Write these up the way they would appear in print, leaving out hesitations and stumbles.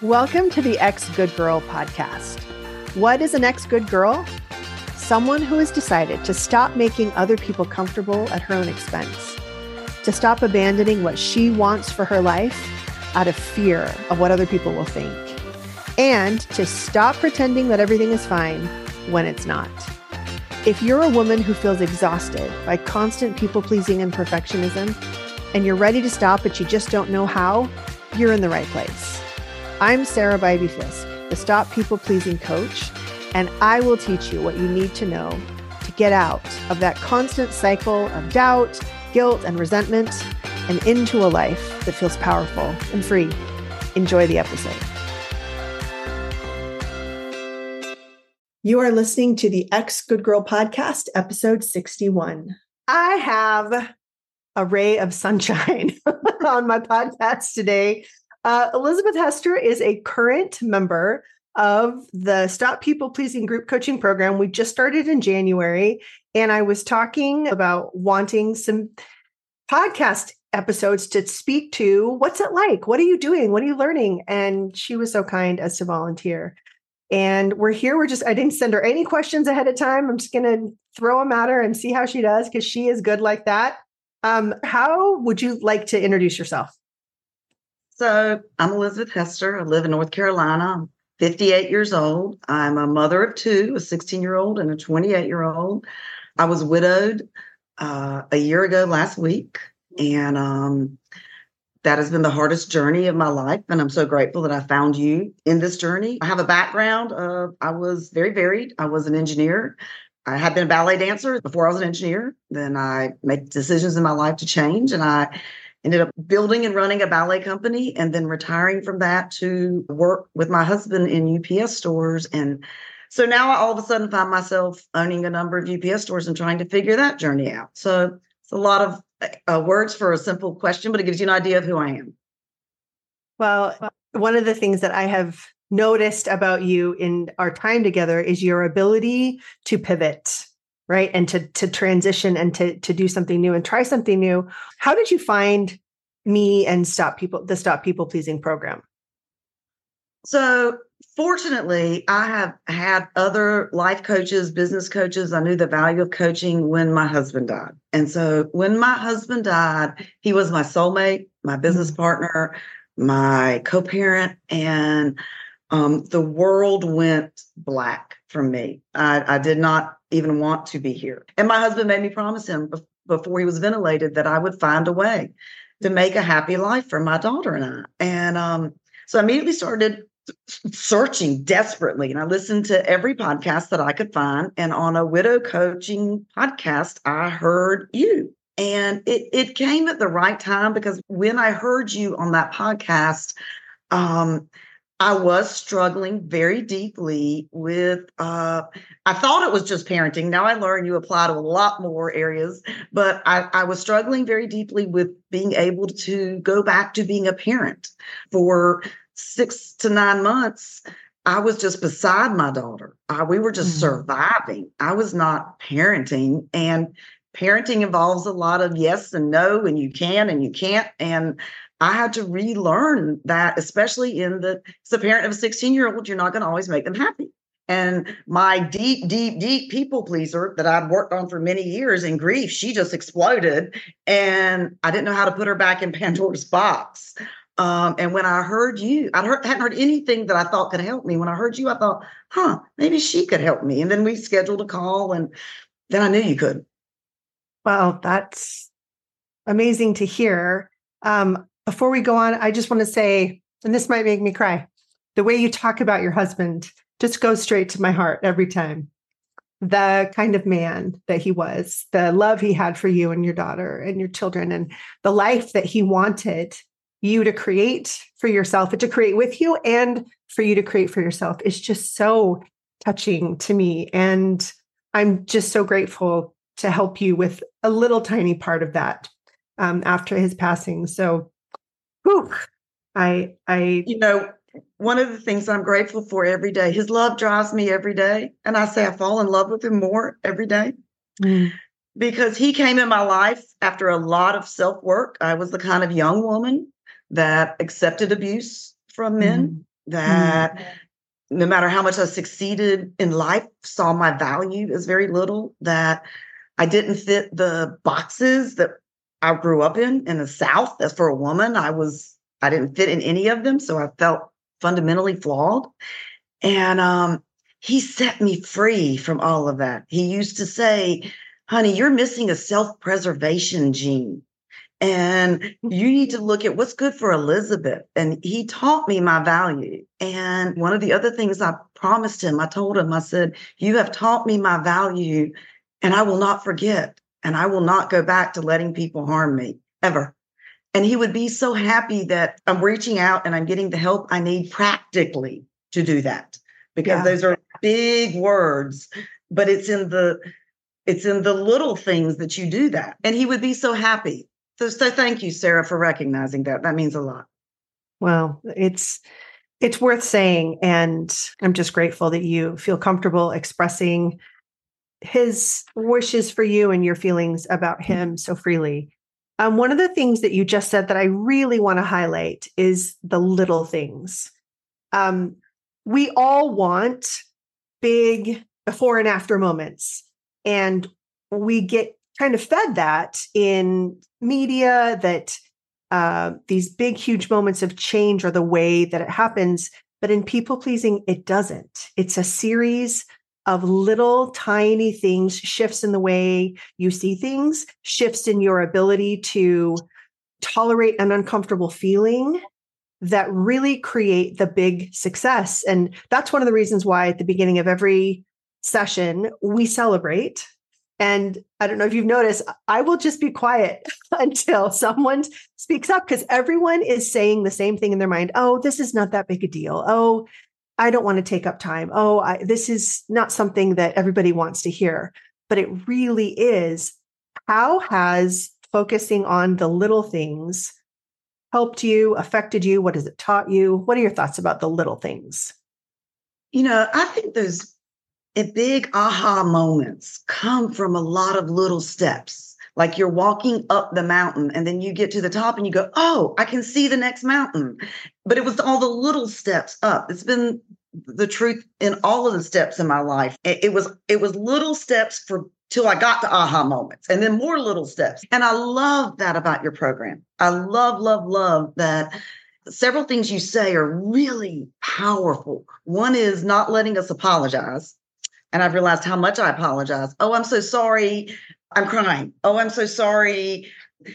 Welcome to the Ex Good Girl podcast. What is an ex good girl? Someone who has decided to stop making other people comfortable at her own expense, to stop abandoning what she wants for her life out of fear of what other people will think, and to stop pretending that everything is fine when it's not. If you're a woman who feels exhausted by constant people-pleasing and perfectionism, and you're ready to stop but you just don't know how, you're in the right place. I'm Sarah Bybee Fisk, the Stop People-Pleasing Coach, and I will teach you what you need to know to get out of that constant cycle of doubt, guilt, and resentment, and into a life that feels powerful and free. Enjoy the episode. You are listening to the Ex Good Girl podcast, episode 61. I have a ray of sunshine on my podcast today. Elizabeth Hester is a current member of the Stop People Pleasing group coaching program. We just started in January, and I was talking about wanting some podcast episodes to speak to what's it like? What are you doing? What are you learning? And she was so kind as to volunteer. And we're here. I didn't send her any questions ahead of time. I'm just going to throw them at her and see how she does because she is good like that. How would you like to introduce yourself? So I'm Elizabeth Hester. I live in North Carolina. I'm 58 years old. I'm a mother of two, a 16-year-old and a 28-year-old. I was widowed a year ago last week, and that has been the hardest journey of my life. And I'm so grateful that I found you in this journey. I have a background of, I was very varied. I was an engineer. I had been a ballet dancer before I was an engineer. Then I made decisions in my life to change, and I ended up building and running a ballet company and then retiring from that to work with my husband in UPS stores. And so now I all of a sudden find myself owning a number of UPS stores and trying to figure that journey out. So it's a lot of words for a simple question, but it gives you an idea of who I am. Well, one of the things that I have noticed about you in our time together is your ability to pivot, right? And to transition and to do something new and try something new. How did you find me and the Stop People Pleasing program? So fortunately, I have had other life coaches, business coaches. I knew the value of coaching when my husband died. And so when my husband died, he was my soulmate, my business partner, my co-parent, and the world went black for me. I did not even want to be here. And my husband made me promise him before he was ventilated that I would find a way to make a happy life for my daughter and I. And so I immediately started searching desperately. And I listened to every podcast that I could find. And on a widow coaching podcast, I heard you. And it came at the right time because when I heard you on that podcast, I was struggling very deeply with, I thought it was just parenting. Now I learned you apply to a lot more areas, but I was struggling very deeply with being able to go back to being a parent. For 6 to 9 months, I was just beside my daughter. We were just surviving. I was not parenting, and parenting involves a lot of yes and no, and you can and you can't. And I had to relearn that, especially as a parent of a 16-year-old, you're not going to always make them happy. And my deep, deep, deep people pleaser that I'd worked on for many years in grief, she just exploded. And I didn't know how to put her back in Pandora's box. And when I heard you, hadn't heard anything that I thought could help me. When I heard you, I thought, maybe she could help me. And then we scheduled a call, and then I knew you could. Well, that's amazing to hear. Before we go on, I just want to say, and this might make me cry, the way you talk about your husband just goes straight to my heart every time. The kind of man that he was, the love he had for you and your daughter and your children, and the life that he wanted you to create for yourself, to create with you and for you to create for yourself is just so touching to me. And I'm just so grateful to help you with a little tiny part of that after his passing. So one of the things I'm grateful for every day, his love drives me every day. And I say I fall in love with him more every day because he came in my life after a lot of self-work. I was the kind of young woman that accepted abuse from men that no matter how much I succeeded in life, saw my value as very little, that I didn't fit the boxes that I grew up in the South. As for a woman, I didn't fit in any of them. So I felt fundamentally flawed. And he set me free from all of that. He used to say, honey, you're missing a self-preservation gene. And you need to look at what's good for Elizabeth. And he taught me my value. And one of the other things I promised him, I told him, I said, you have taught me my value and I will not forget. And I will not go back to letting people harm me ever. And he would be so happy that I'm reaching out and I'm getting the help I need practically to do that, because those are big words, but it's in the little things that you do that. And he would be so happy. So thank you, Sarah, for recognizing that. That means a lot. Well, it's worth saying. And I'm just grateful that you feel comfortable expressing his wishes for you and your feelings about him so freely. One of the things that you just said that I really want to highlight is the little things. We all want big before and after moments, and we get kind of fed that in media, that these big, huge moments of change are the way that it happens. But in people pleasing, it doesn't. It's a series of little tiny things, shifts in the way you see things, shifts in your ability to tolerate an uncomfortable feeling that really create the big success. And that's one of the reasons why at the beginning of every session, we celebrate. And I don't know if you've noticed, I will just be quiet until someone speaks up, because everyone is saying the same thing in their mind. Oh, this is not that big a deal. Oh, I don't want to take up time. Oh, this is not something that everybody wants to hear, but it really is. How has focusing on the little things helped you, affected you? What has it taught you? What are your thoughts about the little things? I think those big aha moments come from a lot of little steps. Like you're walking up the mountain and then you get to the top and you go, oh, I can see the next mountain. But it was all the little steps up. It's been the truth in all of the steps in my life. It was little steps till I got to aha moments, and then more little steps. And I love that about your program. I love that. Several things you say are really powerful. One is not letting us apologize. And I've realized how much I apologize. Oh, I'm so sorry. I'm crying. Oh, I'm so sorry.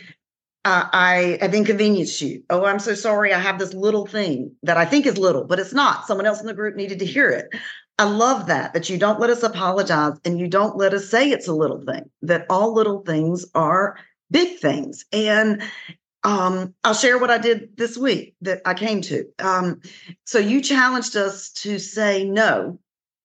I have inconvenienced you. Oh, I'm so sorry. I have this little thing that I think is little, but it's not. Someone else in the group needed to hear it. I love that you don't let us apologize and you don't let us say it's a little thing, that all little things are big things. And I'll share what I did this week that I came to. So you challenged us to say no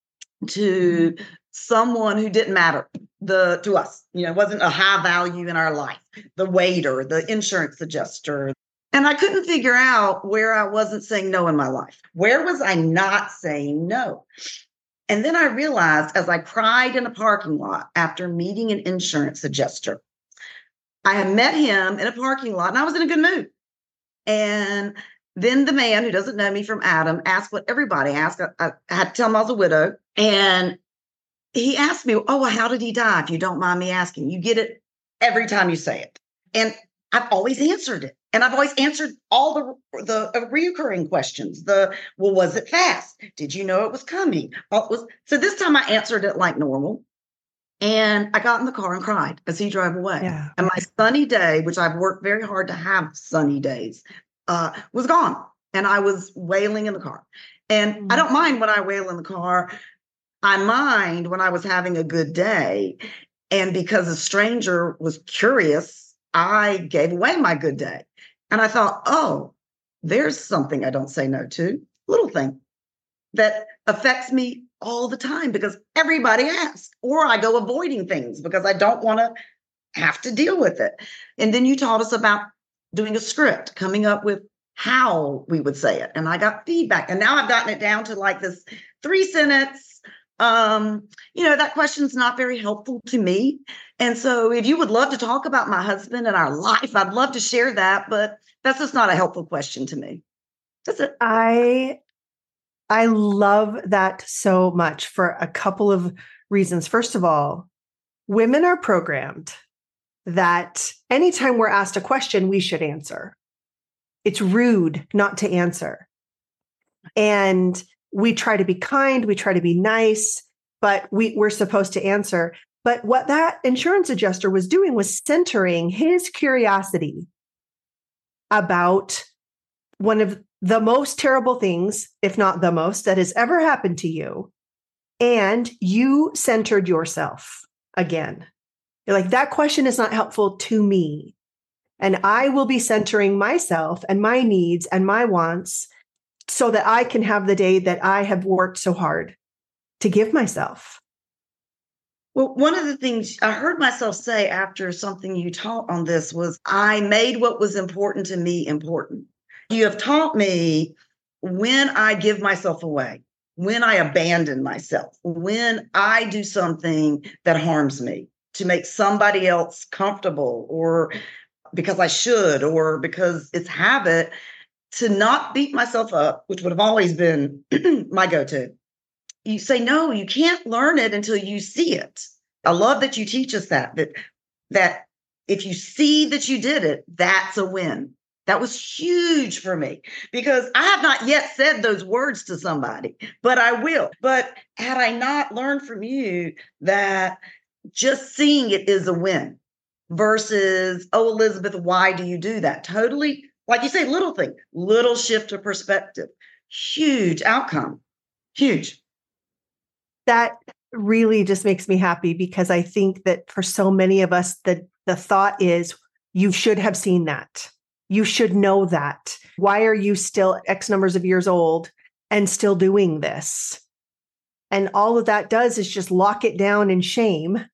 to someone who didn't matter to us, wasn't a high value in our life, the waiter, the insurance adjuster. And I couldn't figure out where I wasn't saying no in my life. Where was I not saying no? And then I realized, as I cried in a parking lot after meeting an insurance adjuster, I had met him in a parking lot and I was in a good mood. And then the man who doesn't know me from Adam asked what everybody asked. I had to tell him I was a widow. And he asked me, oh, well, how did he die? If you don't mind me asking. You get it every time you say it. And I've always answered it. And I've always answered all the reoccurring questions. Was it fast? Did you know it was coming? So this time I answered it like normal. And I got in the car and cried as he drove away. Yeah. And my sunny day, which I've worked very hard to have sunny days, was gone. And I was wailing in the car. And I don't mind when I wail in the car. I mind when I was having a good day. And because a stranger was curious, I gave away my good day. And I thought, oh, there's something I don't say no to, little thing that affects me all the time because everybody asks, or I go avoiding things because I don't want to have to deal with it. And then you taught us about doing a script, coming up with how we would say it. And I got feedback. And now I've gotten it down to like this 3-sentence. That question's not very helpful to me. And so if you would love to talk about my husband and our life, I'd love to share that, but that's just not a helpful question to me. That's it. I I love that so much for a couple of reasons. First of all, women are programmed that anytime we're asked a question, we should answer. It's rude not to answer. And we try to be kind, we try to be nice, but we're supposed to answer. But what that insurance adjuster was doing was centering his curiosity about one of the most terrible things, if not the most, that has ever happened to you. And you centered yourself again. You're like, that question is not helpful to me. And I will be centering myself and my needs and my wants so that I can have the day that I have worked so hard to give myself. Well, one of the things I heard myself say after something you taught on this was, I made what was important to me important. You have taught me when I give myself away, when I abandon myself, when I do something that harms me to make somebody else comfortable, or because I should, or because it's habit, to not beat myself up, which would have always been my go-to. You say, no, you can't learn it until you see it. I love that you teach us that if you see that you did it, that's a win. That was huge for me, because I have not yet said those words to somebody, but I will. But had I not learned from you that just seeing it is a win versus, oh, Elizabeth, why do you do that? Totally, like you say, little thing, little shift of perspective, huge outcome, huge. That really just makes me happy, because I think that for so many of us, the thought is, you should have seen that. You should know that. Why are you still X numbers of years old and still doing this? And all of that does is just lock it down in shame,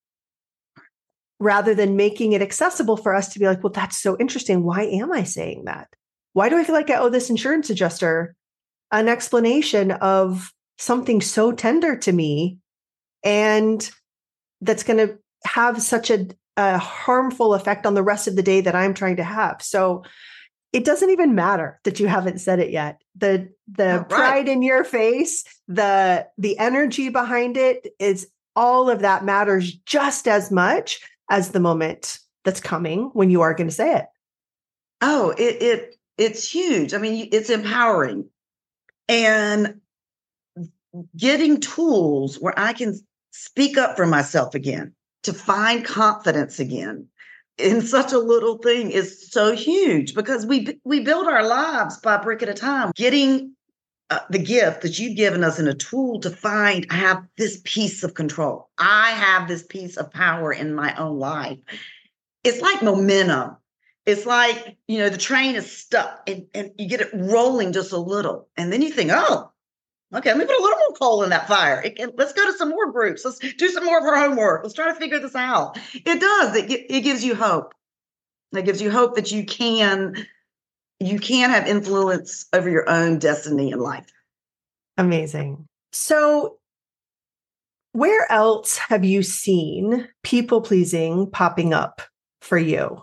rather than making it accessible for us to be like, well, that's so interesting. Why am I saying that? Why do I feel like I owe this insurance adjuster an explanation of something so tender to me, and that's going to have such a harmful effect on the rest of the day that I'm trying to have? So it doesn't even matter that you haven't said it yet. The pride in your face, the energy behind it, is all of that matters just as much as the moment that's coming when you are going to say it. Oh, it's huge. I mean, it's empowering, and getting tools where I can speak up for myself again, to find confidence again in such a little thing is so huge, because we build our lives by a brick at a time. Getting the gift that you've given us in a tool to find, I have this piece of control. I have this piece of power in my own life. It's like momentum. It's like, the train is stuck and you get it rolling just a little. And then you think, oh, okay, let me put a little more coal in that fire. Let's go to some more groups. Let's do some more of our homework. Let's try to figure this out. It does. It gives you hope. It gives you hope that you can have influence over your own destiny in life. Amazing. So where else have you seen people pleasing popping up for you?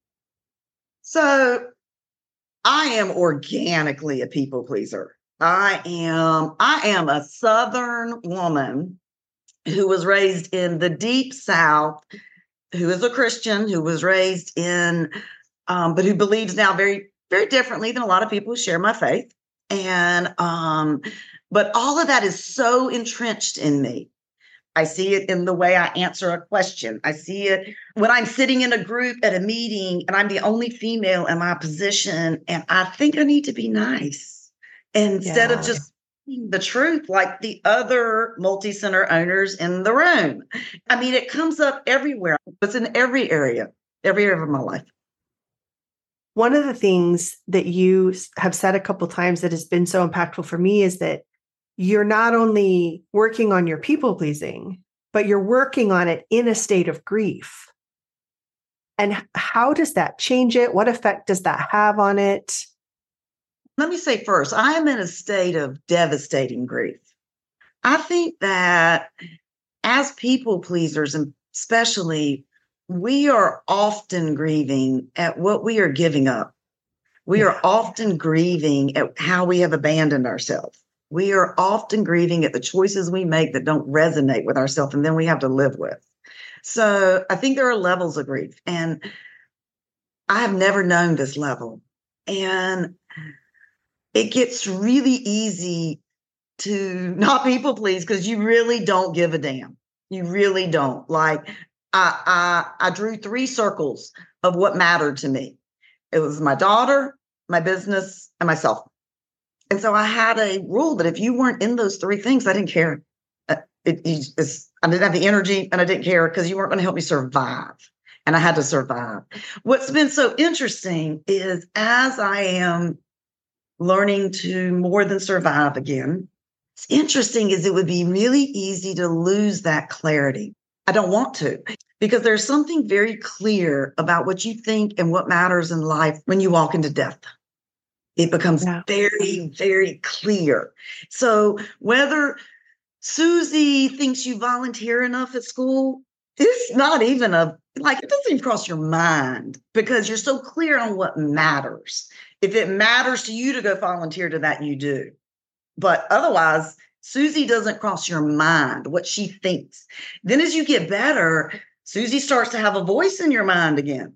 So I am organically a people pleaser. I am a Southern woman who was raised in the deep South, who is a Christian, who was raised in, but who believes now very, very differently than a lot of people who share my faith. And, but all of that is so entrenched in me. I see it in the way I answer a question. I see it when I'm sitting in a group at a meeting and I'm the only female in my position, and I think I need to be nice instead of just the truth like the other multi-center owners in the room. I mean, it comes up everywhere. It's in every area of my life. One of the things that you have said a couple of times that has been so impactful for me is that you're not only working on your people pleasing, but you're working on it in a state of grief. And how does that change it? What effect does that have on it? Let me say first, I am in a state of devastating grief. I think that as people pleasers, and especially, we are often grieving at what we are giving up. We are often grieving at how we have abandoned ourselves. We are often grieving at the choices we make that don't resonate with ourselves, and then we have to live with. So I think there are levels of grief, and I have never known this level. And it gets really easy to not people please because you really don't give a damn. You really don't. Like I drew 3 circles of what mattered to me. It was my daughter, my business, and myself. And so I had a rule that if you weren't in those 3 things, I didn't care. I didn't have the energy and I didn't care because you weren't going to help me survive. And I had to survive. What's been so interesting is as I am learning to more than survive again, it's interesting is it would be really easy to lose that clarity. I don't want to, because there's something very clear about what you think and what matters in life when you walk into death. It becomes very, very clear. So whether Susie thinks you volunteer enough at school, it's not even it doesn't even cross your mind because you're so clear on what matters. If it matters to you to go volunteer to that, you do. But otherwise, Susie doesn't cross your mind what she thinks. Then as you get better, Susie starts to have a voice in your mind again.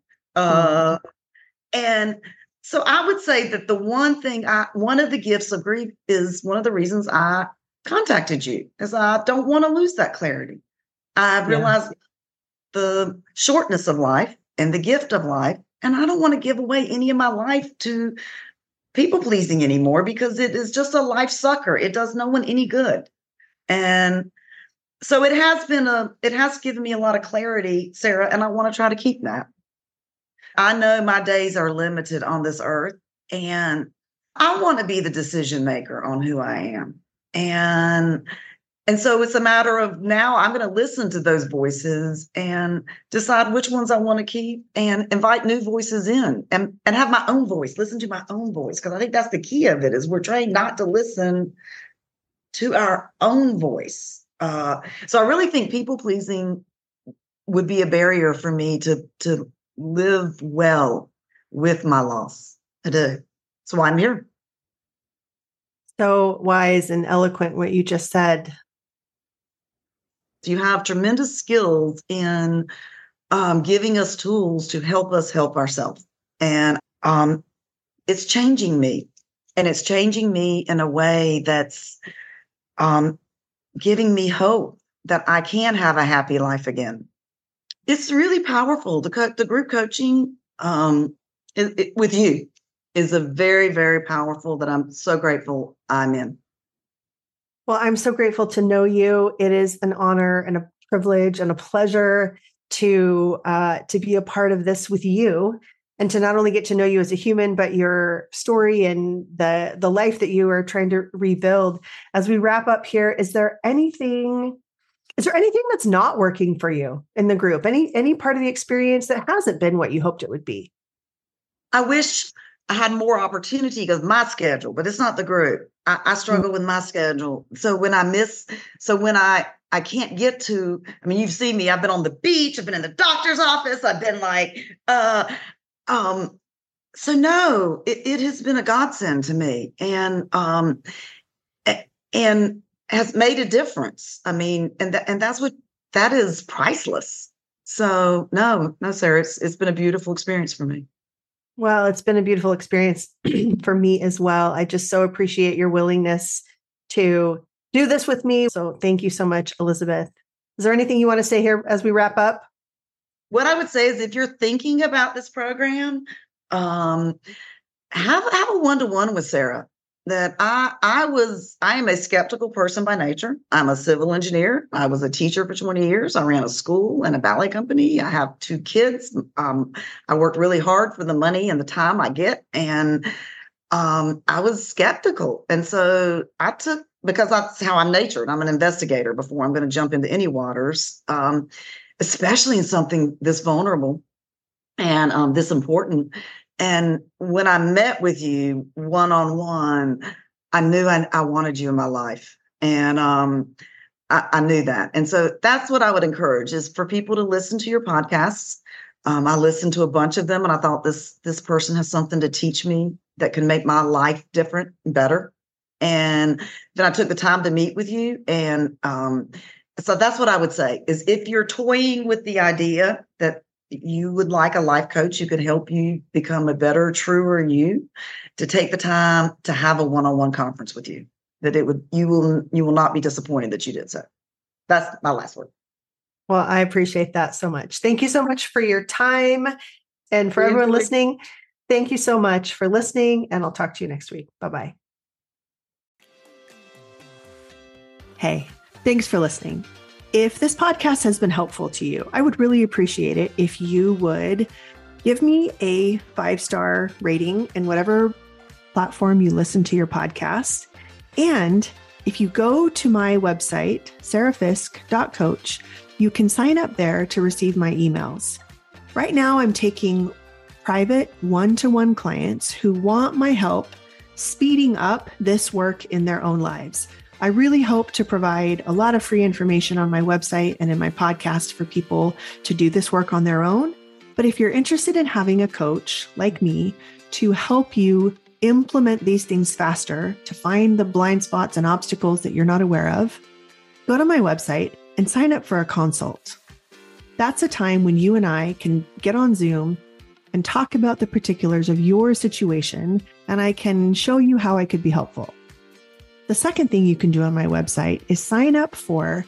And so I would say that one of the gifts of grief is one of the reasons I contacted you, is I don't want to lose that clarity. I realized the shortness of life and the gift of life, and I don't want to give away any of my life to people pleasing anymore because it is just a life sucker. It does no one any good. And so it has given me a lot of clarity, Sarah, and I want to try to keep that. I know my days are limited on this earth, and I want to be the decision maker on who I am. And so it's a matter of now I'm going to listen to those voices and decide which ones I want to keep and invite new voices in and have my own voice, listen to my own voice. Because I think that's the key of it is we're trained not to listen to our own voice. So I really think people pleasing would be a barrier for me to live well with my loss. I do. That's why I'm here. So wise and eloquent what you just said. You have tremendous skills in giving us tools to help us help ourselves. And it's changing me. And it's changing me in a way that's giving me hope that I can have a happy life again. It's really powerful. The group coaching with you is a very, very powerful that I'm so grateful I'm in. Well, I'm so grateful to know you. It is an honor and a privilege and a pleasure to be a part of this with you and to not only get to know you as a human, but your story and the life that you are trying to rebuild. As we wrap up here, is there anything that's not working for you in the group? Any part of the experience that hasn't been what you hoped it would be? I wish I had more opportunity because my schedule, but it's not the group. I struggle with my schedule. So when I can't get to, I mean, you've seen me, I've been on the beach, I've been in the doctor's office, I've been so no, it has been a godsend to me and has made a difference. I mean, and that is priceless. So no, Sarah, it's been a beautiful experience for me. Well, it's been a beautiful experience for me as well. I just so appreciate your willingness to do this with me. So thank you so much, Elizabeth. Is there anything you want to say here as we wrap up? What I would say is if you're thinking about this program, have a one-to-one with Sarah. That I am a skeptical person by nature. I'm a civil engineer. I was a teacher for 20 years. I ran a school and a ballet company. I have 2 kids. I worked really hard for the money and the time I get. And I was skeptical. And so because that's how I'm natured. I'm an investigator before I'm going to jump into any waters, especially in something this vulnerable and this important. And when I met with you one-on-one, I knew I wanted you in my life. And I knew that. And so that's what I would encourage is for people to listen to your podcasts. I listened to a bunch of them and I thought this person has something to teach me that can make my life different and better. And then I took the time to meet with you. And so that's what I would say is if you're toying with the idea that you would like a life coach who could help you become a better, truer you, to take the time to have a one-on-one conference with you, that you will not be disappointed that you did so. That's my last word. Well, I appreciate that so much. Thank you so much for your time. And for everyone listening, thank you so much for listening. And I'll talk to you next week. Bye-bye. Hey, thanks for listening. If this podcast has been helpful to you, I would really appreciate it if you would give me a 5-star rating in whatever platform you listen to your podcast. And if you go to my website, sarahfisk.coach, you can sign up there to receive my emails. Right now, I'm taking private one-to-one clients who want my help speeding up this work in their own lives. I really hope to provide a lot of free information on my website and in my podcast for people to do this work on their own. But if you're interested in having a coach like me to help you implement these things faster, to find the blind spots and obstacles that you're not aware of, go to my website and sign up for a consult. That's a time when you and I can get on Zoom and talk about the particulars of your situation, and I can show you how I could be helpful. The second thing you can do on my website is sign up for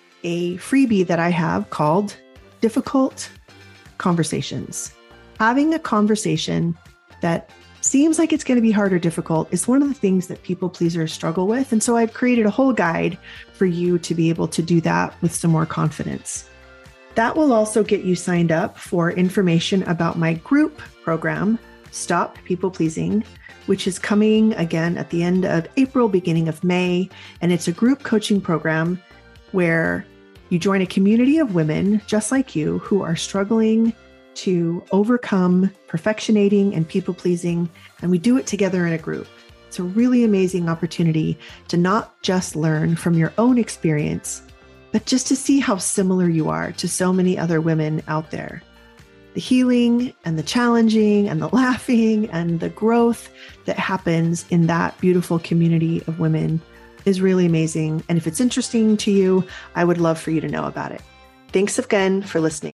a freebie that I have called Difficult Conversations. Having a conversation that seems like it's going to be hard or difficult is one of the things that people pleasers struggle with. And so I've created a whole guide for you to be able to do that with some more confidence. That will also get you signed up for information about my group program, Stop People Pleasing, which is coming again at the end of April, beginning of May. And it's a group coaching program where you join a community of women just like you who are struggling to overcome perfectionating and people pleasing. And we do it together in a group. It's a really amazing opportunity to not just learn from your own experience, but just to see how similar you are to so many other women out there. The healing and the challenging and the laughing and the growth that happens in that beautiful community of women is really amazing. And if it's interesting to you, I would love for you to know about it. Thanks again for listening.